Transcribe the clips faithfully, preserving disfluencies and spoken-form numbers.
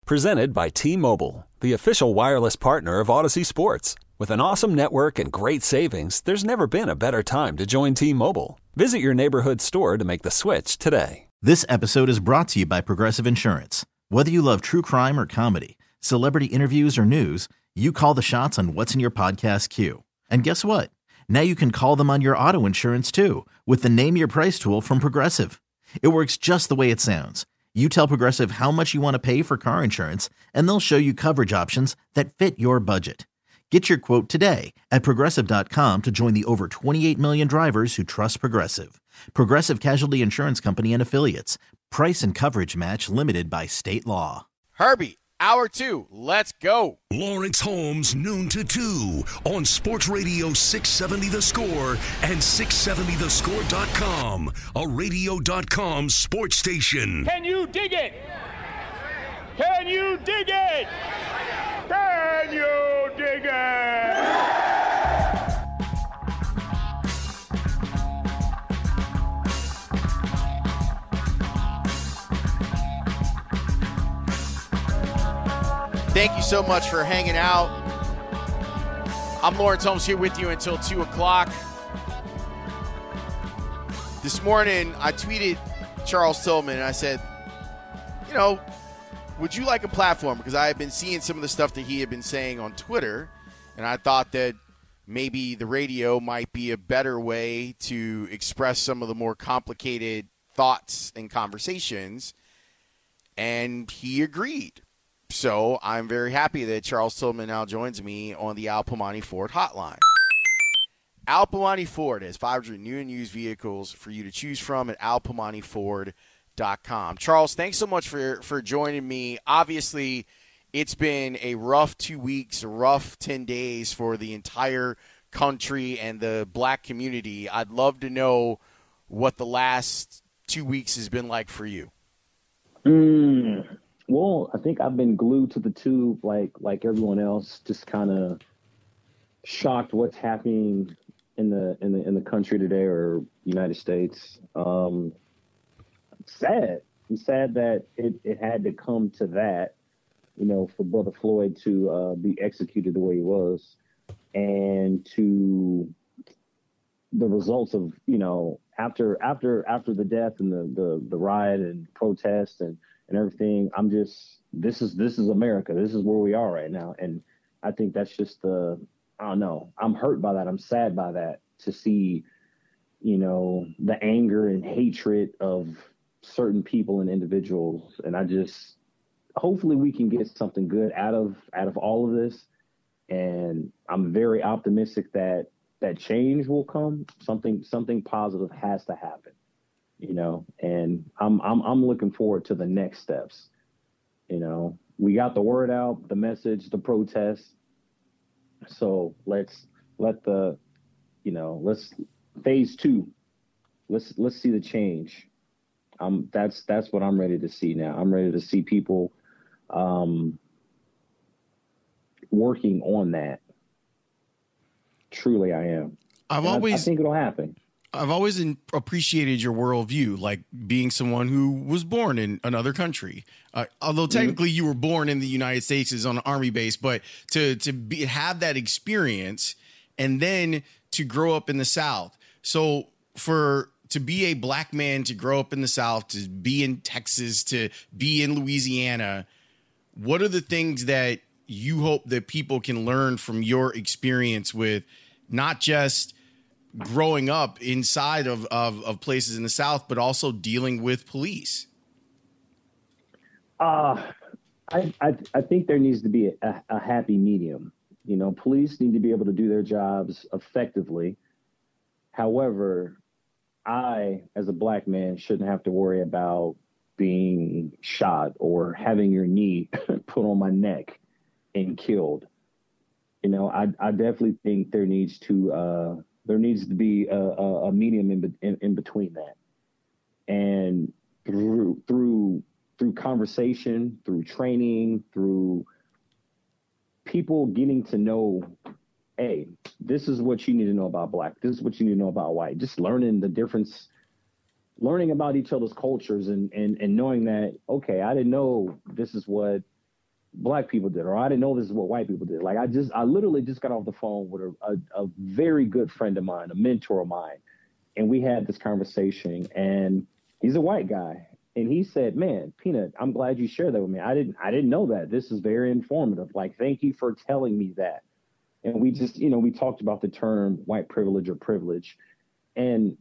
Presented by T-Mobile, the official wireless partner of Odyssey Sports. With an awesome network and great savings, there's never been a better time to join T-Mobile. Visit your neighborhood store to make the switch today. This episode is brought to you by Progressive Insurance. Whether you love true crime or comedy, celebrity interviews or news, you call the shots on what's in your podcast queue. And guess what? Now you can call them on your auto insurance too with the Name Your Price tool from Progressive. It works just the way it sounds. You tell Progressive how much you want to pay for car insurance, and they'll show you coverage options that fit your budget. Get your quote today at Progressive dot com to join the over twenty-eight million drivers who trust Progressive. Progressive Casualty Insurance Company and Affiliates. Price and coverage match limited by state law. Herbie, hour two. Let's go. Lawrence Holmes, noon to two on Sports Radio six seventy The Score and six seventy the score dot com, a radio dot com sports station. Can you dig it? Can you dig it? Can you dig it? Thank you so much for hanging out. I'm Lawrence Holmes here with you until two o'clock. This morning, I tweeted Charles Tillman and I said, you know, would you like a platform? Because I had been seeing some of the stuff that he had been saying on Twitter, and I thought that maybe the radio might be a better way to express some of the more complicated thoughts and conversations, and he agreed. So I'm very happy that Charles Tillman now joins me on the Al Piemonte Ford hotline. Al Piemonte Ford has five hundred new and used vehicles for you to choose from at al piemonte ford dot com. Charles, thanks so much for, for joining me. Obviously, it's been a rough two weeks, a rough ten days for the entire country and the black community. I'd love to know what the last two weeks has been like for you. Mm. Well, I think I've been glued to the tube like like everyone else, just kind of shocked what's happening in the in the in the country today or United States. Um, sad. I'm sad that it, it had to come to that, you know, for Brother Floyd to uh, be executed the way he was, and to the results of, you know, after after after the death and the the, the riot and protest and and everything. I'm just, this is, this is America. This is where we are right now. And I think that's just the, I don't know. I'm hurt by that. I'm sad by that, to see, you know, the anger and hatred of certain people and individuals. And I just, hopefully we can get something good out of, out of all of this. And I'm very optimistic that that change will come. Something, something positive has to happen. You know, and I'm I'm I'm looking forward to the next steps. You know, we got the word out, the message, the protest. So let's let the, you know, let's phase two. Let's let's see the change. Um, that's that's what I'm ready to see now. I'm ready to see people um, working on that. Truly, I am. I've And always I, I think it'll happen. I've always in, appreciated your worldview, like being someone who was born in another country. Uh, although technically you were born in the United States, is on an army base, but to to be, have that experience and then to grow up in the South. So for to be a black man, to grow up in the South, to be in Texas, to be in Louisiana, what are the things that you hope that people can learn from your experience with not just growing up inside of, of, of places in the South, but also dealing with police? Uh, I, I, I think there needs to be a, a happy medium. You know, police need to be able to do their jobs effectively. However, I, as a black man, shouldn't have to worry about being shot or having your knee put on my neck and killed. You know, I, I definitely think there needs to, uh, there needs to be a, a, a medium in, in, in between that. And through, through, through conversation, through training, through people getting to know, hey, this is what you need to know about black. This is what you need to know about white. Just learning the difference, learning about each other's cultures and, and, and knowing that, okay, I didn't know this is what black people did, or I didn't know this is what white people did. Like I just, I literally just got off the phone with a, a, a very good friend of mine, a mentor of mine. And we had this conversation, and he's a white guy. And he said, man, Peanut, I'm glad you shared that with me. I didn't, I didn't know that. This is very informative. Like, thank you for telling me that. And we just, you know, we talked about the term white privilege or privilege. And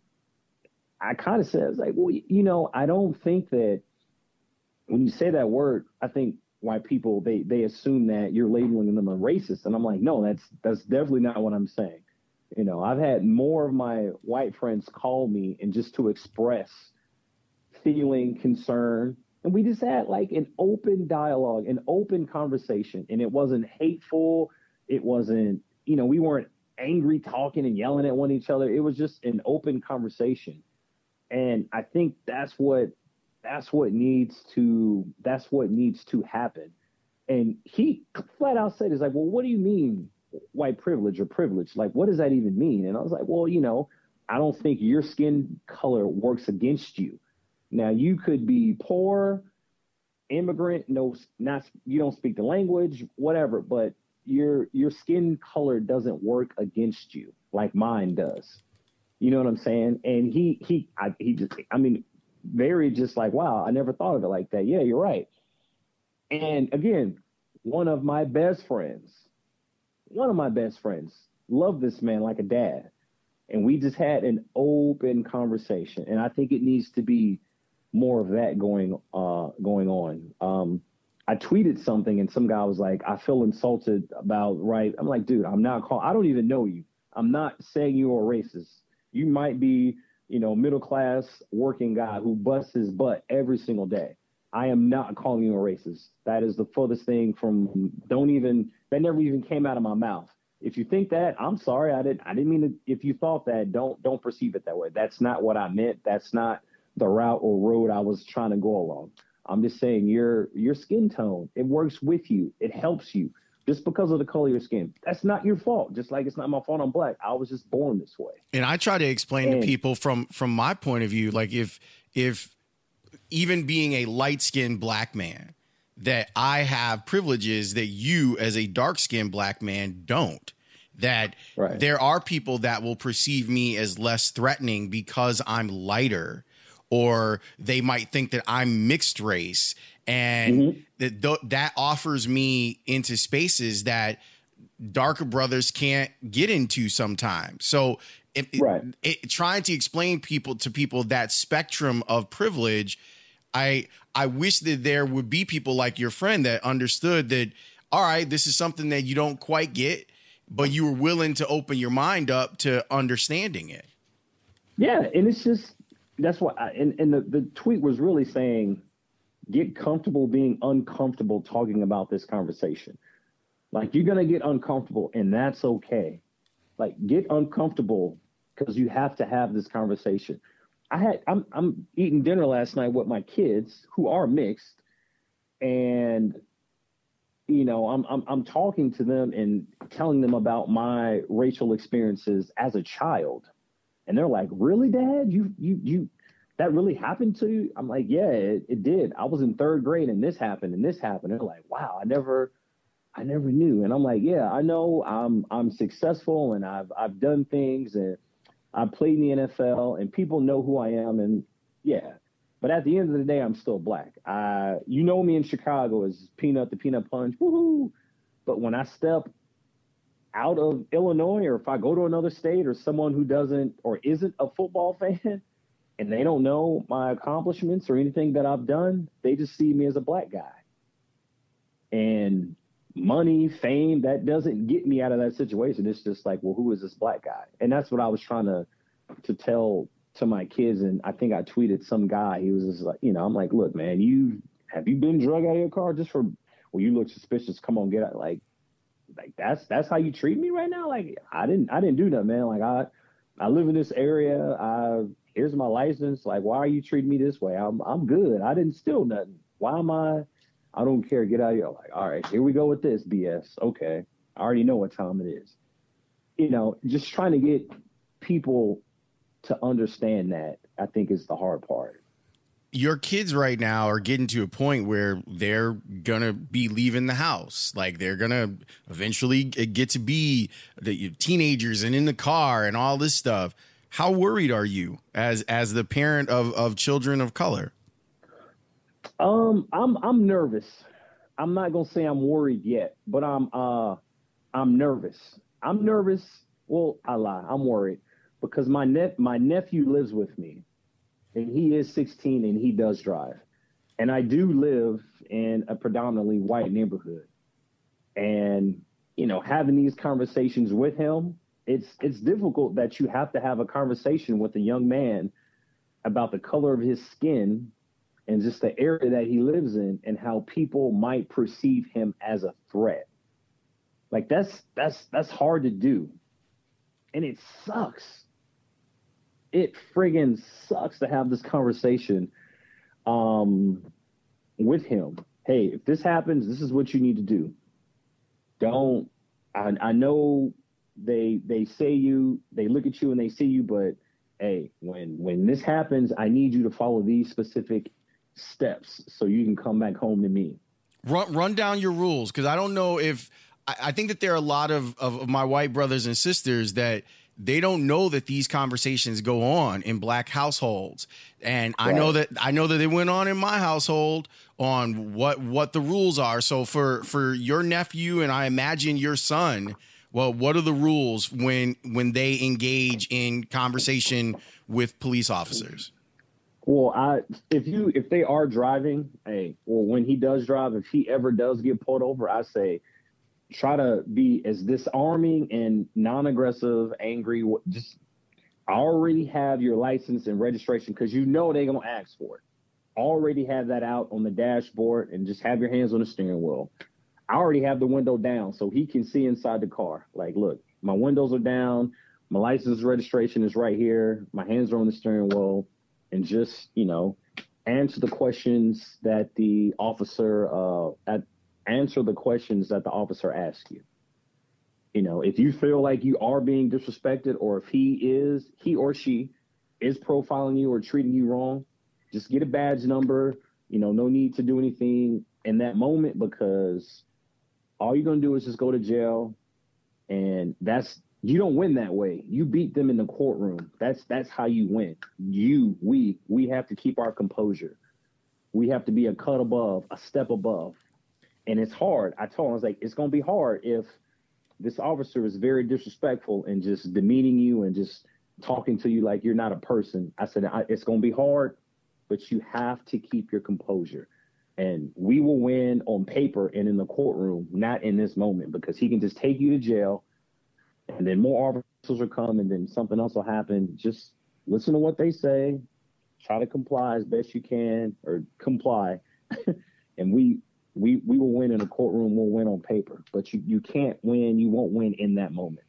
I kind of said, I was like, well, you know, I don't think that when you say that word, I think white people, they, they assume that you're labeling them a racist. And I'm like, no, that's, that's definitely not what I'm saying. You know, I've had more of my white friends call me and just to express feeling, concern. And we just had like an open dialogue, an open conversation. And it wasn't hateful. It wasn't, you know, we weren't angry talking and yelling at one each other. It was just an open conversation. And I think that's what, that's what needs to, that's what needs to happen. And he flat out said, is like, well, what do you mean white privilege or privilege? Like, what does that even mean? And I was like, well, you know, I don't think your skin color works against you. Now, you could be poor, immigrant, no, not, you don't speak the language, whatever, but your your skin color doesn't work against you like mine does. You know what I'm saying? And he he I, he just, I mean, very just like, wow, I never thought of it like that. Yeah, you're right. And again, one of my best friends, one of my best friends, loved this man like a dad. And we just had an open conversation. And I think it needs to be more of that going uh, going on. Um, I tweeted something and some guy was like, I feel insulted about, right? I'm like, dude, I'm not calling, I don't even know you. I'm not saying you're a racist. You might be, you know, middle class working guy who busts his butt every single day. I am not calling you a racist. That is the furthest thing from, don't even, that never even came out of my mouth. If you think that, I'm sorry. I didn't, I didn't mean to, if you thought that, don't, don't perceive it that way. That's not what I meant. That's not the route or road I was trying to go along. I'm just saying your, your skin tone, it works with you. It helps you just because of the color of your skin. That's not your fault. Just like it's not my fault I'm black. I was just born this way. And I try to explain and, to people from, from my point of view, like if, if even being a light skinned black man, that I have privileges that you as a dark skinned black man don't. That right. There are people that will perceive me as less threatening because I'm lighter, or they might think that I'm mixed race. And mm-hmm. that th- that offers me into spaces that darker brothers can't get into sometimes. So it, right. it, it, trying to explain people to people that spectrum of privilege, I I wish that there would be people like your friend that understood that, all right, this is something that you don't quite get, but you were willing to open your mind up to understanding it. Yeah, and it's just, that's what, I, and, and the, the tweet was really saying, get comfortable being uncomfortable talking about this conversation. Like, you're going to get uncomfortable, and that's okay. Like, get uncomfortable because you have to have this conversation. I had, I'm, I'm eating dinner last night with my kids who are mixed, and, you know, I'm, I'm, I'm talking to them and telling them about my racial experiences as a child. And they're like, really, Dad? You, you, you, that really happened to you? I'm like, yeah, it, it did. I was in third grade and this happened and this happened. They're like, wow, I never, I never knew. And I'm like, yeah, I know I'm, I'm successful and I've, I've done things and I played in the N F L and people know who I am. And yeah, but at the end of the day, I'm still black. I, you know me in Chicago as Peanut, the Peanut Punch, woohoo. But when I step out of Illinois, or if I go to another state, or someone who doesn't or isn't a football fan and they don't know my accomplishments or anything that I've done, they just see me as a black guy. And money, fame, that doesn't get me out of that situation. It's just like, well, who is this black guy? And that's what I was trying to to tell to my kids. And I think I tweeted some guy, he was just like, you know, I'm like, look, man, you have you been drug out of your car just for, well, you look suspicious, come on, get out. Like, Like that's that's how you treat me right now. Like I didn't I didn't do that, man. Like I I live in this area. I here's my license. Like why are you treating me this way? I'm I'm good. I didn't steal nothing. Why am I? I don't care. Get out of here. Like all right, here we go with this B S. Okay, I already know what time it is. You know, just trying to get people to understand that I think is the hard part. your kids right now are getting to a point where they're going to be leaving the house. Like they're going to eventually get to be the teenagers and in the car and all this stuff. How worried are you as as the parent of, of children of color? Um, I'm I'm nervous. I'm not gonna say I'm worried yet, but I'm uh I'm nervous. I'm nervous. Well, I lie. I'm worried because my nep my nephew lives with me, and he is sixteen and he does drive, and I do live in a predominantly white neighborhood, and you know, having these conversations with him, it's it's difficult that you have to have a conversation with a young man about the color of his skin and just the area that he lives in and how people might perceive him as a threat. Like that's that's that's hard to do. And it sucks. It friggin' sucks to have this conversation um, with him. Hey, if this happens, this is what you need to do. Don't, I, I know they they say you, they look at you and they see you, but hey, when when this happens, I need you to follow these specific steps so you can come back home to me. Run run down your rules, because I don't know if I, I think that there are a lot of, of of my white brothers and sisters that they don't know that these conversations go on in black households. And I know that I know that they went on in my household on what what the rules are. So for for your nephew and I imagine your son, well, what are the rules when when they engage in conversation with police officers? Well, I if you if they are driving, hey, well, when he does drive, if he ever does get pulled over, I say try to be as disarming and non-aggressive, angry. Just already have your license and registration because you know they're gonna ask for it. Already have that out on the dashboard and just have your hands on the steering wheel. I already have the window down so he can see inside the car. Like, look, my windows are down, my license registration is right here, my hands are on the steering wheel, and just, you know, answer the questions that the officer uh at answer the questions that the officer asks you. You know, if you feel like you are being disrespected, or if he is, he or she is profiling you or treating you wrong, just get a badge number. You know, no need to do anything in that moment, because all you're going to do is just go to jail. And that's, you don't win that way. You beat them in the courtroom. That's, that's how you win. You, we, we have to keep our composure. We have to be a cut above, a step above. And it's hard. I told him, I was like, it's going to be hard if this officer is very disrespectful and just demeaning you and just talking to you like you're not a person. I said, it's going to be hard, but you have to keep your composure. And we will win on paper and in the courtroom, not in this moment, because he can just take you to jail and then more officers will come and then something else will happen. Just listen to what they say, try to comply as best you can, or comply. and we, We we will win in a courtroom, we'll win on paper, but you, you can't win, you won't win in that moment.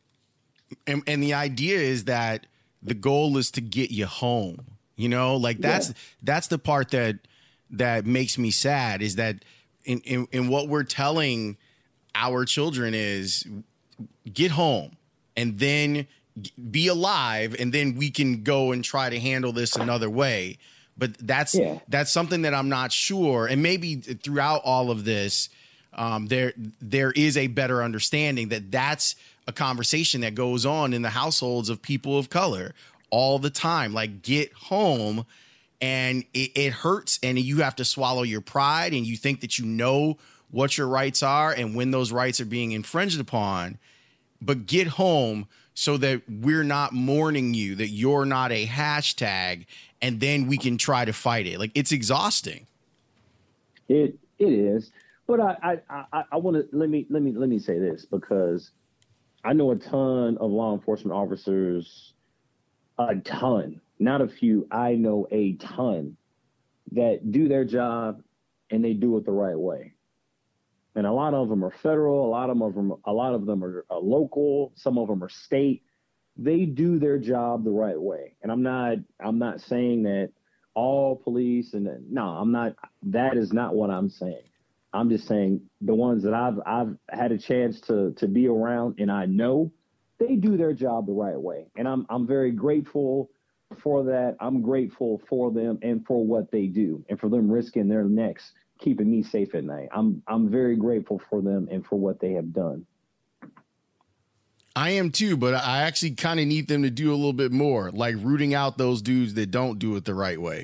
And, and the idea is that the goal is to get you home, you know, like that's, yeah. that's the part that, that makes me sad, is that in, in, in what we're telling our children is get home and then be alive. And then we can go and try to handle this another way. But that's yeah. that's something that I'm not sure. And maybe throughout all of this, um, there there is a better understanding that that's a conversation that goes on in the households of people of color all the time. Like, get home, and it, it hurts, and you have to swallow your pride, and you think that you know what your rights are and when those rights are being infringed upon. But get home so that we're not mourning you, that you're not a hashtag, and then we can try to fight it. Like, it's exhausting. It it is, but I I I, I want to let me let me let me say this, because I know a ton of law enforcement officers, a ton, not a few. I know a ton that do their job and they do it the right way. And a lot of them are federal, a lot of them, a lot of them are, are local, some of them are state. They do their job the right way. And I'm not, I'm not saying that all police and no, I'm not, that is not what I'm saying. I'm just saying the ones that I've, I've had a chance to, to be around and I know, they do their job the right way. And I'm, I'm very grateful for that. I'm grateful for them and for what they do and for them risking their necks, keeping me safe at night. I'm I'm very grateful for them and for what they have done. I am too, but I actually kind of need them to do a little bit more, like rooting out those dudes that don't do it the right way.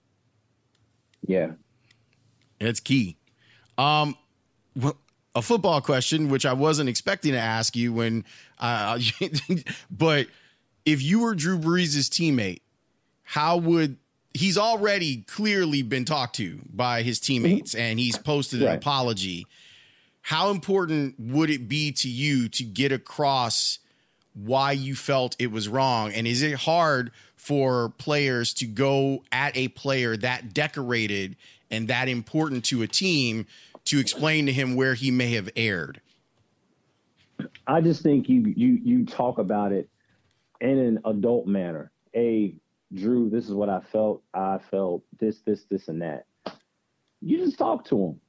Yeah. It's key. Um, a football question, which I wasn't expecting to ask you when, uh, but if you were Drew Brees' teammate, how would he's already clearly been talked to by his teammates and he's posted an Right. apology. How important would it be to you to get across why you felt it was wrong? And is it hard for players to go at a player that decorated and that important to a team to explain to him where he may have erred? I just think you you you talk about it in an adult manner. Hey, Drew, this is what I felt. I felt this, this, this, and that. You just talk to him.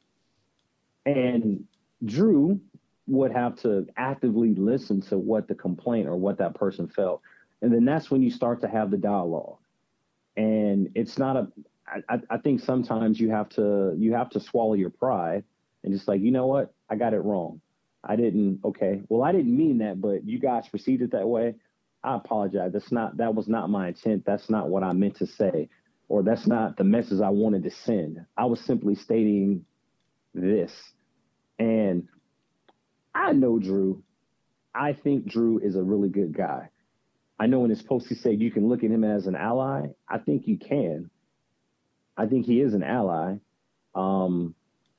And Drew would have to actively listen to what the complaint or what that person felt. And then that's when you start to have the dialogue. And it's not a, I, I think sometimes you have to, you have to swallow your pride and just like, you know what? I got it wrong. I didn't, okay. Well, I didn't mean that, but you guys perceived it that way. I apologize. That's not, that was not my intent. That's not what I meant to say, or that's not the message I wanted to send. I was simply stating this. And I know Drew. I think Drew is a really good guy. I know in his post he said you can look at him as an ally. I think you can. I think he is an ally. Um,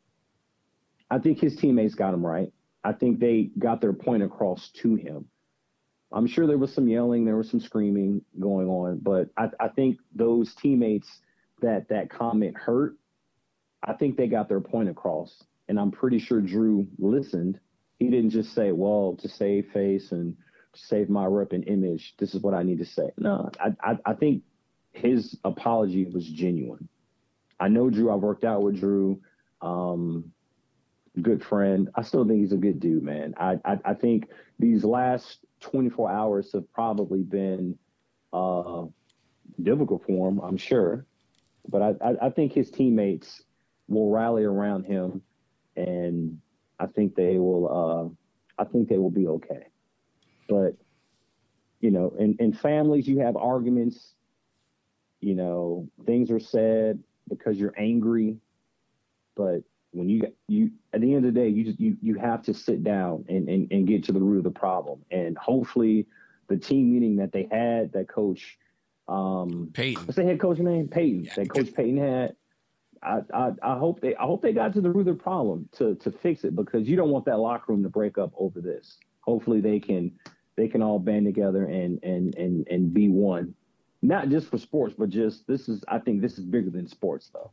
I think his teammates got him right. I think they got their point across to him. I'm sure there was some yelling, there was some screaming going on, but I, I think those teammates that that comment hurt, I think they got their point across. And I'm pretty sure Drew listened. He didn't just say, well, to save face and to save my rep and image, this is what I need to say. No, I, I, I think his apology was genuine. I know Drew. I've worked out with Drew. Um, good friend. I still think he's a good dude, man. I, I, I think these last twenty-four hours have probably been uh, difficult for him, I'm sure. But I, I, I think his teammates will rally around him, and I think they will. Uh, I think they will be okay. But you know, in, in families, you have arguments. You know, things are said because you're angry, but when you you at the end of the day, you just you you have to sit down and, and, and get to the root of the problem. And hopefully the team meeting that they had, that coach um Peyton. What's the head coach name? Peyton. Yeah, that Coach good. Peyton had. I, I I hope they I hope they got to the root of the problem to to fix it, because you don't want that locker room to break up over this. Hopefully they can they can all band together and and and and be one. Not just for sports, but just this is I think this is bigger than sports though.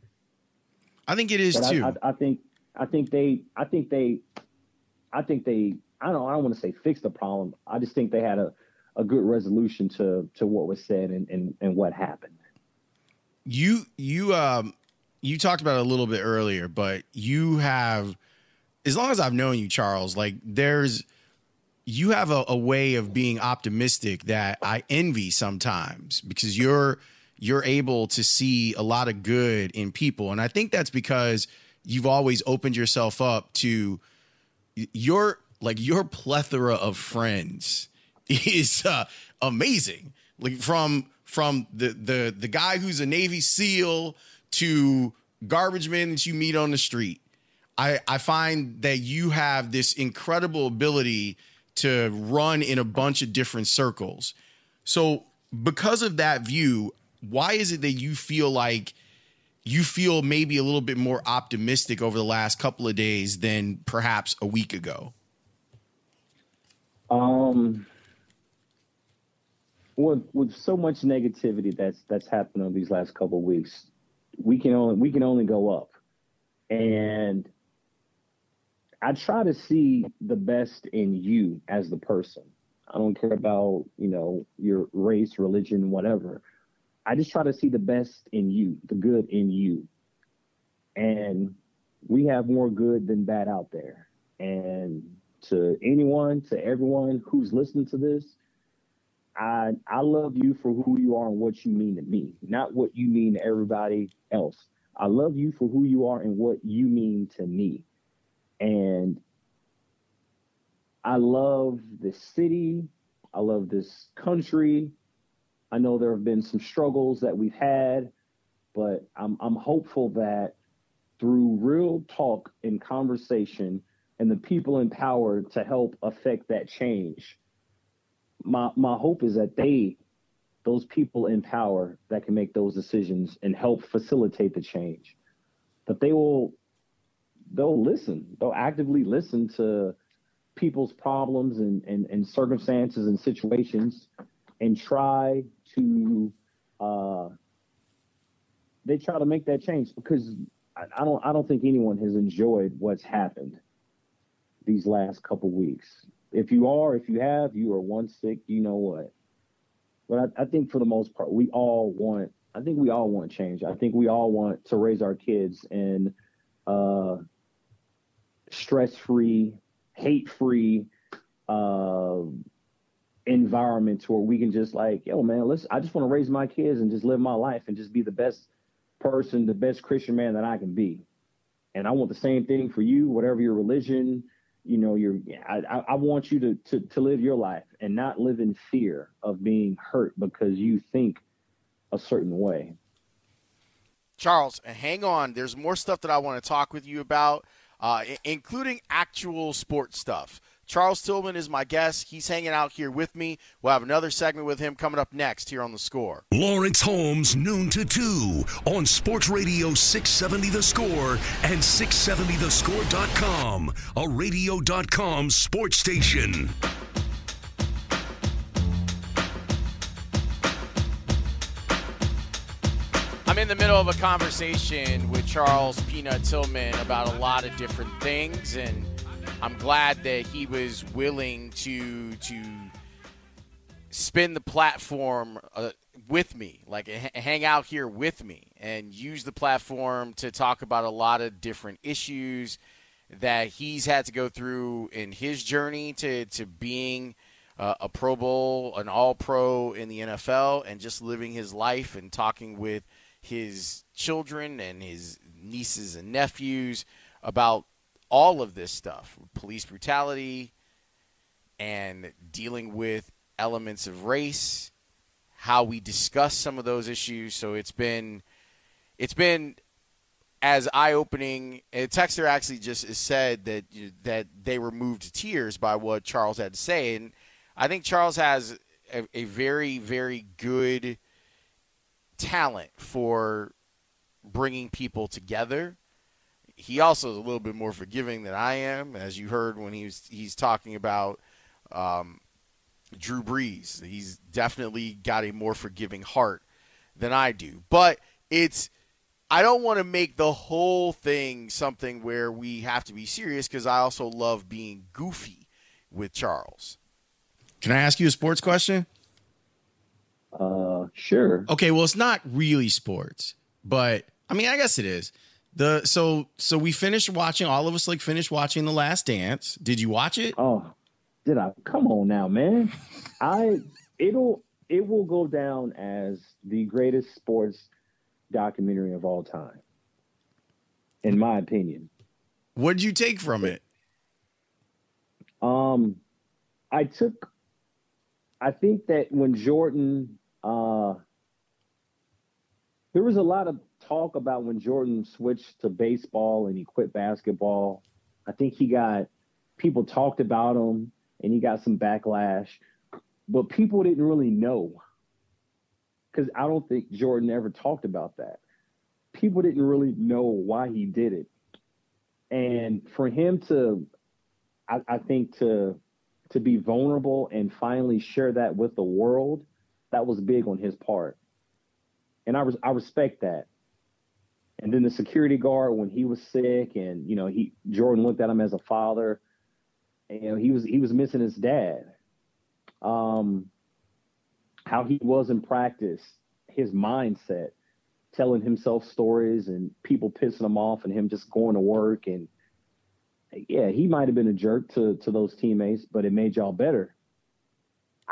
I think it is But too. I, I, I think I think they I think they I think they I don't I don't want to say fix the problem. I just think they had a, a good resolution to to what was said and, and, and what happened. You you um you talked about it a little bit earlier, but you have, as long as I've known you, Charles, like there's you have a, a way of being optimistic that I envy sometimes, because you're you're able to see a lot of good in people. And I think that's because you've always opened yourself up to your, like your plethora of friends is uh, amazing. Like from, from the, the, the guy who's a Navy SEAL to garbage men that you meet on the street. I, I find that you have this incredible ability to run in a bunch of different circles. So because of that view, why is it that you feel like you feel maybe a little bit more optimistic over the last couple of days than perhaps a week ago? Um, with with so much negativity that's that's happened over these last couple of weeks, we can only we can only go up. And I try to see the best in you as the person. I don't care about, you know, your race, religion, whatever. I just try to see the best in you, the good in you. And we have more good than bad out there. And to anyone, to everyone who's listening to this, I I love you for who you are and what you mean to me, not what you mean to everybody else. I love you for who you are and what you mean to me. And I love this city. I love this country. I know there have been some struggles that we've had, but I'm I'm hopeful that through real talk and conversation and the people in power to help affect that change, my my hope is that they, those people in power that can make those decisions and help facilitate the change, that they will, they'll listen, they'll actively listen to people's problems and, and, and circumstances and situations and try to, uh, they try to make that change, because I, I don't, I don't think anyone has enjoyed what's happened these last couple weeks. If you are, if you have, you are one sick, you know what. But I, I think for the most part, we all want, I think we all want change. I think we all want to raise our kids in uh, stress-free, hate-free uh, environments where we can just like, yo, man, let's, I just want to raise my kids and just live my life and just be the best person, the best Christian man that I can be. And I want the same thing for you, whatever your religion, you know, you're, I, I want you to, to, to live your life and not live in fear of being hurt because you think a certain way. Charles, hang on. There's more stuff that I want to talk with you about, uh, including actual sports stuff. Charles Tillman is my guest. He's hanging out here with me. We'll have another segment with him coming up next here on The Score. Lawrence Holmes, noon to two on Sports Radio six seventy The Score and six seventy the score dot com, a radio dot com sports station. I'm in the middle of a conversation with Charles Peanut Tillman about a lot of different things, and I'm glad that he was willing to to spin the platform uh, with me, like h- hang out here with me and use the platform to talk about a lot of different issues that he's had to go through in his journey to, to being uh, a Pro Bowl, an all-pro in the N F L, and just living his life and talking with his children and his nieces and nephews about all of this stuff, police brutality and dealing with elements of race, how we discuss some of those issues. So it's been, it's been as eye-opening. A texter actually just said that, that they were moved to tears by what Charles had to say. And I think Charles has a, a very, very good talent for bringing people together. He also is a little bit more forgiving than I am, as you heard when he was, he's talking about um, Drew Brees. He's definitely got a more forgiving heart than I do. But it's, I don't want to make the whole thing something where we have to be serious, because I also love being goofy with Charles. Can I ask you a sports question? Uh, sure. Okay, well, it's not really sports, but I mean, I guess it is. The so so we finished watching. All of us like finished watching The Last Dance. Did you watch it? Oh, did I? Come on now, man. I it'll it will go down as the greatest sports documentary of all time, in my opinion. What did you take from it? Um, I took. I think that when Jordan, uh, there was a lot of talk about when Jordan switched to baseball and he quit basketball. I think he got, people talked about him and he got some backlash, but people didn't really know, because I don't think Jordan ever talked about that. People didn't really know why he did it. And for him to, I, I think to, to be vulnerable and finally share that with the world, that was big on his part. And I, res- I respect that. And then the security guard, when he was sick, and you know, he Jordan looked at him as a father, and you know, he was he was missing his dad. Um, how he was in practice, his mindset, telling himself stories, and people pissing him off, and him just going to work. And yeah, he might have been a jerk to to those teammates, but it made y'all better.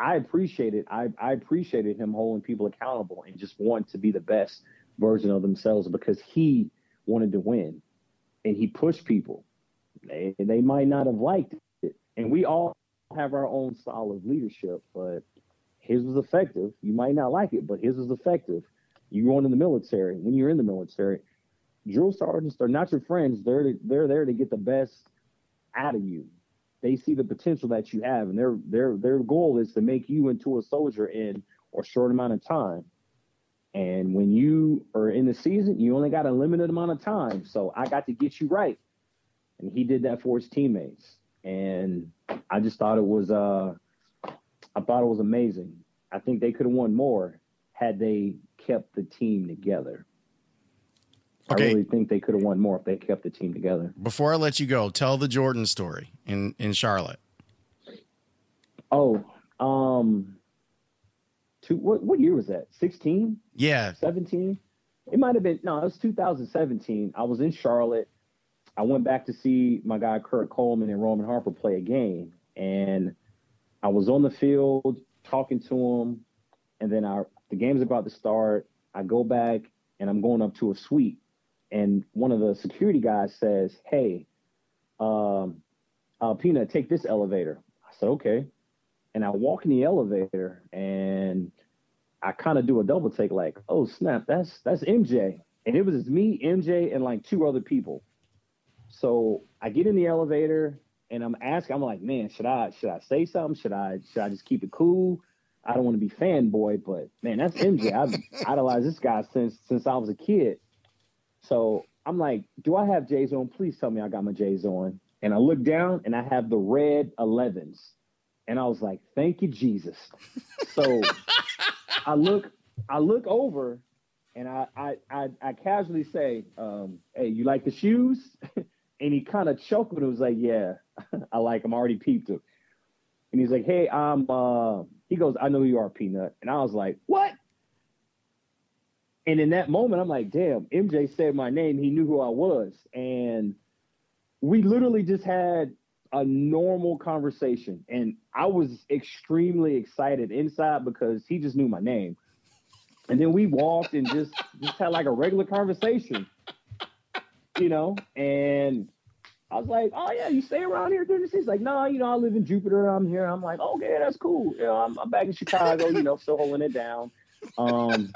I appreciated I, I appreciated him holding people accountable and just wanting to be the best version of themselves because he wanted to win and he pushed people. They, they might not have liked it. And we all have our own style of leadership, but his was effective. You might not like it, but his was effective. You going in the military. When you're in the military, drill sergeants are not your friends. They're they're there to get the best out of you. They see the potential that you have, and their their their goal is to make you into a soldier in a short amount of time. And when you are in the season, you only got a limited amount of time. So I got to get you right. And he did that for his teammates. And I just thought it was uh I thought it was amazing. I think they could have won more had they kept the team together. Okay. I really think they could have won more if they kept the team together. Before I let you go, tell the Jordan story in, in Charlotte. Oh, um, two, what, what year was that? sixteen? Yeah. seventeen? It might have been, no, it was two thousand seventeen. I was in Charlotte. I went back to see my guy Kurt Coleman and Roman Harper play a game. And I was on the field talking to him. And then I, the game's about to start. I go back and I'm going up to a suite. And one of the security guys says, hey, um, uh, Peanut, take this elevator. I said, okay. And I walk in the elevator and I kind of do a double take like, oh, snap, that's that's M J. And it was just me, M J, and like two other people. So I get in the elevator and I'm asking, I'm like, man, should I should I say something? Should I should I just keep it cool? I don't want to be fanboy, but man, that's M J. I've idolized this guy since since I was a kid. So I'm like, do I have J's on? Please tell me I got my J's on. And I look down and I have the red elevens. And I was like, thank you, Jesus. So I look, I look over and I I I, I casually say, um, hey, you like the shoes? And he kind of chuckled and was like, yeah, I like them. I already peeped them. And he's like, hey, I'm uh he goes, I know who you are, Peanut. And I was like, what? And in that moment, I'm like, damn, M J said my name. He knew who I was. And we literally just had a normal conversation. And I was extremely excited inside because he just knew my name. And then we walked and just, just had like a regular conversation, you know? And I was like, oh, yeah, you stay around here during the season? He's like, no, you know, I live in Jupiter. I'm here. I'm like, okay, that's cool. You know, I'm, I'm back in Chicago, you know, still holding it down. Um,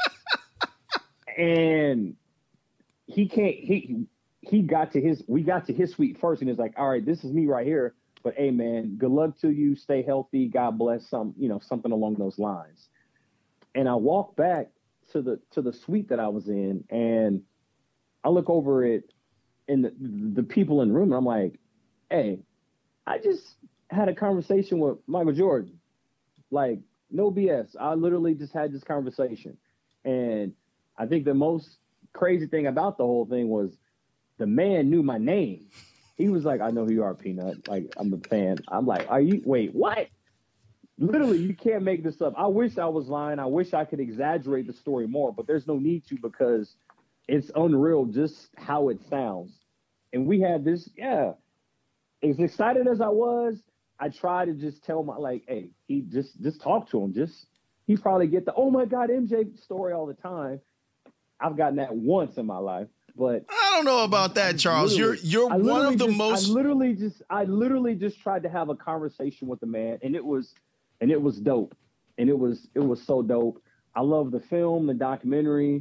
and he can't, he, he got to his, we got to his suite first and it's like, all right, this is me right here. But hey, man, good luck to you. Stay healthy. God bless, some, you know, something along those lines. And I walked back to the, to the suite that I was in and I look over it and the, the people in the room and I'm like, hey, I just had a conversation with Michael Jordan. Like, no B S. I literally just had this conversation. And I think the most crazy thing about the whole thing was the man knew my name. He was like, I know who you are, Peanut. Like, I'm a fan. I'm like, are you, wait, what? Literally, you can't make this up. I wish I was lying. I wish I could exaggerate the story more, but there's no need to because it's unreal just how it sounds. And we had this, yeah, as excited as I was, I tried to just tell my, like, hey, he just, just talk to him. Just, he probably get the, oh my God, M J story all the time. I've gotten that once in my life, but I don't know about that, Charles. You're you're one of the just, most. I literally just I literally just tried to have a conversation with the man, and it was and it was dope, and it was it was so dope. I love the film, the documentary.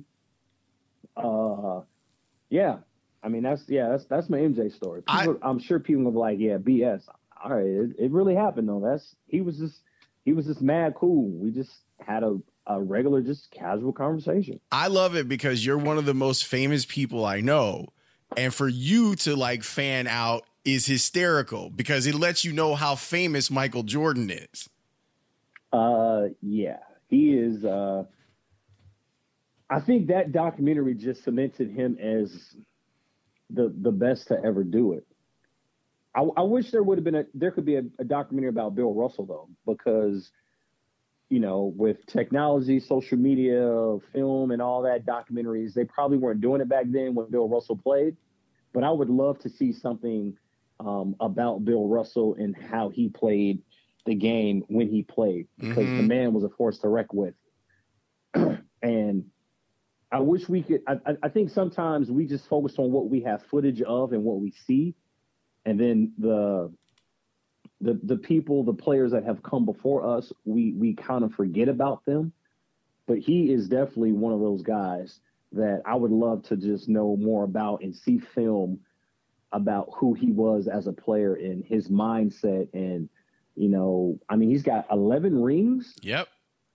Uh, yeah, I mean that's yeah that's that's my M J story. People, I, I'm sure people will be like, yeah, B S. All right, it, it really happened though. That's he was just he was just mad cool. We just had a. a regular, just casual conversation. I love it because you're one of the most famous people I know. And for you to like fan out is hysterical because it lets you know how famous Michael Jordan is. Uh, yeah, he is. Uh, I think that documentary just cemented him as the, the best to ever do it. I, I wish there would have been a, there could be a, a documentary about Bill Russell though, because you know, with technology, social media, film, and all that documentaries, they probably weren't doing it back then when Bill Russell played. But I would love to see something um, about Bill Russell and how he played the game when he played because Mm-hmm. the man was a force to reckon with. And I wish we could. I, I think sometimes we just focus on what we have footage of and what we see, and then the the the people, the players that have come before us, we we kind of forget about them. But he is definitely one of those guys that I would love to just know more about and see film about who he was as a player and his mindset. And, you know, I mean, he's got eleven rings. Yep.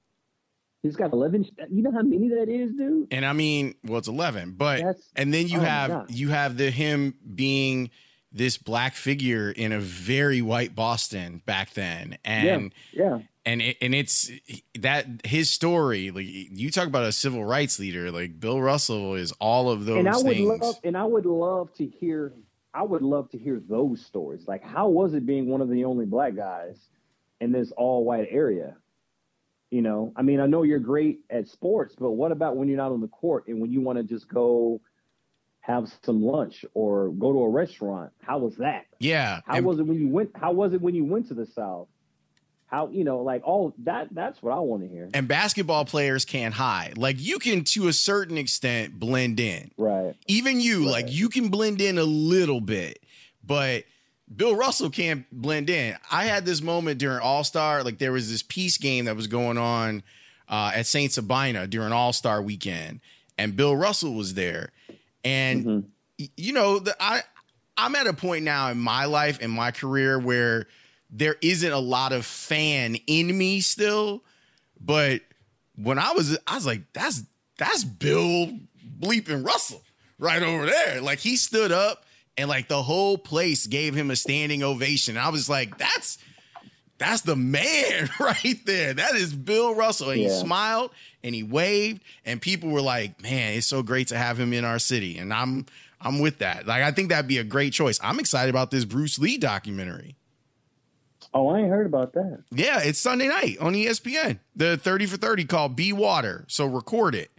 He's got eleven. You know how many that is, dude? And I mean, well, it's eleven, but That's- and then you oh my have God. you have the him being this black figure in a very white Boston back then, and Yeah, yeah. and it, and it's that his story. Like you talk about a civil rights leader, like Bill Russell is all of those And I would things. love, and I would love to hear. I would love to hear those stories. Like, how was it being one of the only black guys in this all white area? You know, I mean, I know you're great at sports, but what about when you're not on the court and when you want to just go have some lunch or go to a restaurant? How was that? yeah, How and- was it when you went? How was it when you went to the South? How, you know, like all that? That's what I want to hear. and basketball players can't hide. Like you can, to a certain extent, blend in. Right. Even you, like you can blend in a little bit, but Bill Russell can't blend in. I had this moment during All-Star, like there was this peace game that was going on uh, at Saint Sabina during All-Star weekend, and Bill Russell was there. And Mm-hmm. y- you know, the, I I'm at a point now in my life, in my career, where there isn't a lot of fan in me still, but when I was, I was like, that's that's Bill bleeping Russell right over there. Like he stood up and like the whole place gave him a standing ovation. I was like, that's that's the man right there. That is Bill Russell. And he Yeah. smiled and he waved, and people were like, man, it's so great to have him in our city. And I'm I'm with that. Like I think that'd be a great choice. I'm excited about this Bruce Lee documentary. Oh, I ain't heard about that. Yeah, it's Sunday night on E S P N. The thirty for thirty called Be Water. So record it.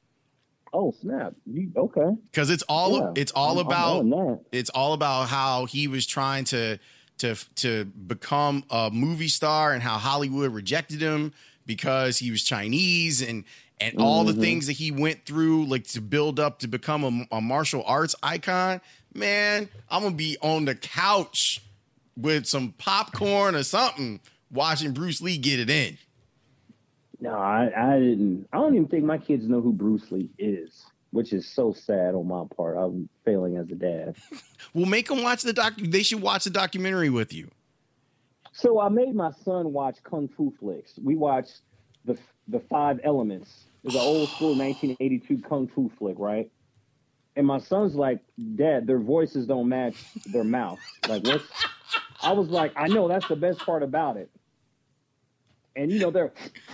Oh, snap. You, okay. Because it's all Yeah, it's all I'm- I'm about on that. it's all about how he was trying to to to become a movie star and how Hollywood rejected him because he was Chinese and and all Mm-hmm. the things that he went through, like to build up to become a, a martial arts icon. Man, I'm gonna be on the couch with some popcorn or something watching Bruce Lee get it in. No, I, I didn't. I don't even think my kids know who Bruce Lee is, which is so sad on my part. I'm failing as a dad. We'll make them watch the doc. They should watch the documentary with you. So I made my son watch Kung Fu flicks. We watched the the Five Elements. It's an old school nineteen eighty-two Kung Fu flick, right? And my son's like, Dad, their voices don't match their mouth. Like, what's? I was like, I know, that's the best part about it. And you know, they're,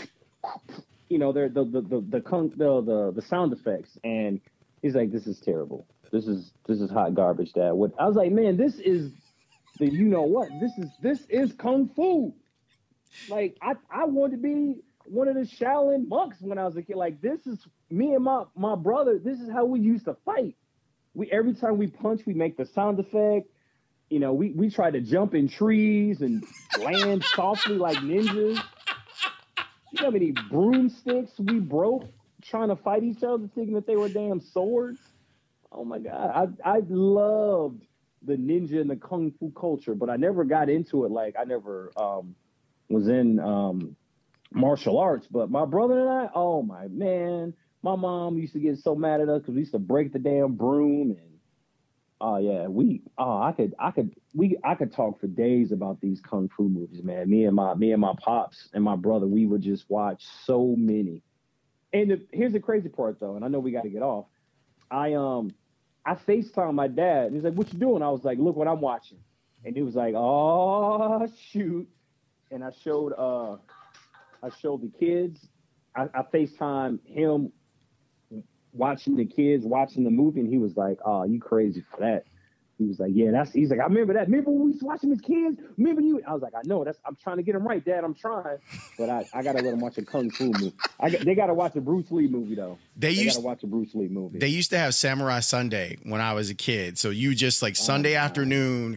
you know, they're the the the the kung, the, the the sound effects. And he's like, this is terrible. This is this is hot garbage, Dad. What? I was like, man, this is the you know what? This is this is Kung Fu. Like I I wanted to be one of the Shaolin monks when I was a kid. Like this is me and my my brother. This is how we used to fight. We every time we punch, we make the sound effect. You know, we we try to jump in trees and land softly like ninjas. You know how many broomsticks we broke trying to fight each other, thinking that they were damn swords? Oh my God, I I loved the ninja and the kung fu culture, but I never got into it. Like I never um, was in um, martial arts. But my brother and I, oh my man, my mom used to get so mad at us because we used to break the damn broom and. Oh yeah, we. Oh, I could, I could, we, I could talk for days about these kung fu movies, man. Me and my, me and my pops and my brother, we would just watch so many. And the, here's the crazy part, though, and I know we got to get off. I um, I FaceTime my dad, and he's like, "What you doing?" I was like, "Look what I'm watching," and he was like, "Oh shoot!" And I showed, uh, I showed the kids. I, I FaceTime him. Watching the kids watching the movie, and he was like, "Oh, you crazy for that?" He was like, "Yeah, that's." He's like, "I remember that. Remember when we was watching as kids? Remember you?" I was like, "I know. That's. I'm trying to get him right, Dad. I'm trying, but I, I gotta let him watch a kung fu movie. I got, they gotta watch a Bruce Lee movie though. They They, used- gotta watch a Bruce Lee movie. They used to have Samurai Sunday when I was a kid. So you just like Sunday afternoon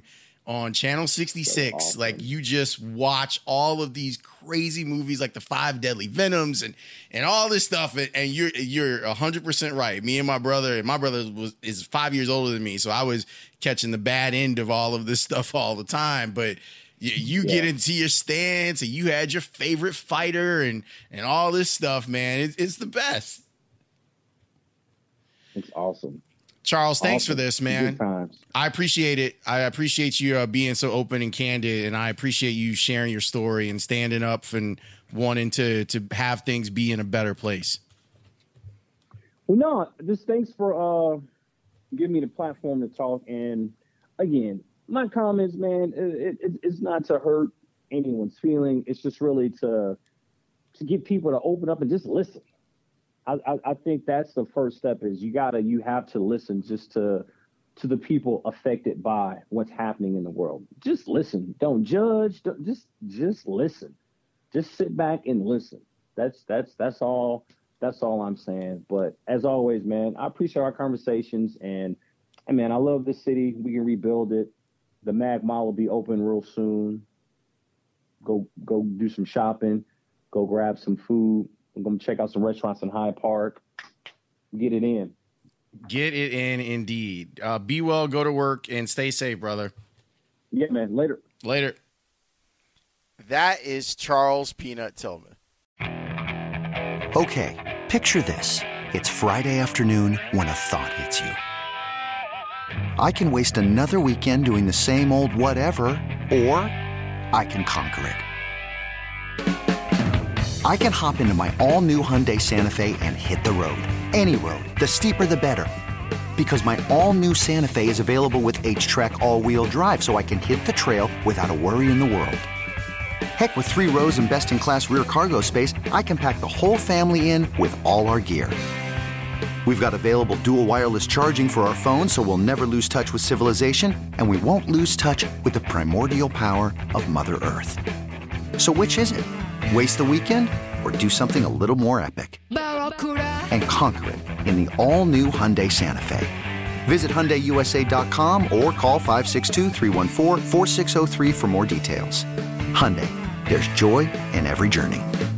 on Channel sixty-six. Awesome. Like, you just watch all of these crazy movies like the Five Deadly Venoms and and all this stuff, and, and you're you're one hundred percent right. Me and my brother, and my brother was is five years older than me, so I was catching the bad end of all of this stuff all the time. But you, you Yeah. get into your stance, and you had your favorite fighter and and all this stuff, man. It, it's the best. It's awesome. Charles, thanks Awesome. for this, man. Good times. I appreciate it. I appreciate you uh, being so open and candid, and I appreciate you sharing your story and standing up and wanting to to have things be in a better place. Well, no, just thanks for uh, giving me the platform to talk. And again, my comments, man, it, it, it's not to hurt anyone's feeling. It's just really to to get people to open up and just listen. I, I, I think that's the first step. Is you gotta you have to listen just to to the people affected by what's happening in the world. Just listen. Don't judge. Don't, just just listen. Just sit back and listen. That's that's that's all. That's all I'm saying. But as always, man, I appreciate our conversations, and and man, I love this city. We can rebuild it. The Mag Mall will be open real soon. Go go do some shopping. Go grab some food. I'm gonna check out some restaurants in Hyde Park. Get it in. Get it in, indeed. Uh, be well, go to work, and stay safe, brother. Yeah, man. Later. Later. That is Charles Peanut Tillman. Okay, picture this. It's Friday afternoon when a thought hits you. I can waste another weekend doing the same old whatever, or I can conquer it. I can hop into my all-new Hyundai Santa Fe and hit the road. Any road. The steeper, the better. Because my all-new Santa Fe is available with H-Track all-wheel drive, so I can hit the trail without a worry in the world. Heck, with three rows and best-in-class rear cargo space, I can pack the whole family in with all our gear. We've got available dual wireless charging for our phones, so we'll never lose touch with civilization, and we won't lose touch with the primordial power of Mother Earth. So which is it? Waste the weekend or do something a little more epic? And conquer it in the all-new Hyundai Santa Fe. Visit Hyundai U S A dot com or call five six two, three one four, four six zero three for more details. Hyundai, there's joy in every journey.